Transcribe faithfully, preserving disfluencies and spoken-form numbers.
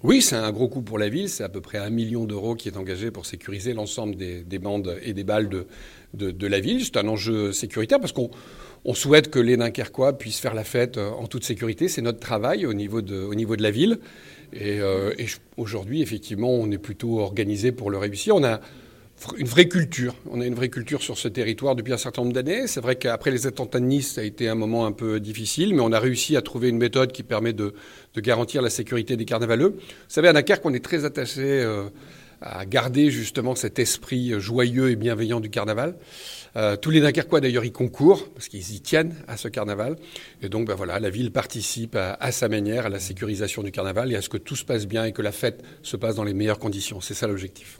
Oui, c'est un gros coût pour la ville. C'est à peu près un million d'euros qui est engagé pour sécuriser l'ensemble des, des bandes et des balles de, de, de la ville. C'est un enjeu sécuritaire parce qu'on on souhaite que les Dunkerquois puissent faire la fête en toute sécurité. C'est notre travail au niveau de, au niveau de la ville. Et, euh, et aujourd'hui, effectivement, on est plutôt organisé pour le réussir. On a une vraie culture. On a une vraie culture sur ce territoire depuis un certain nombre d'années. C'est vrai qu'après les attentats de Nice, ça a été un moment un peu difficile, mais on a réussi à trouver une méthode qui permet de, de garantir la sécurité des carnavaleux. Vous savez, à Dunkerque, on est très attaché euh, à garder justement cet esprit joyeux et bienveillant du carnaval. Euh, tous les Dunkerquois, d'ailleurs, y concourent, parce qu'ils y tiennent à ce carnaval. Et donc, ben voilà, la ville participe à, à sa manière à la sécurisation du carnaval et à ce que tout se passe bien et que la fête se passe dans les meilleures conditions. C'est ça l'objectif.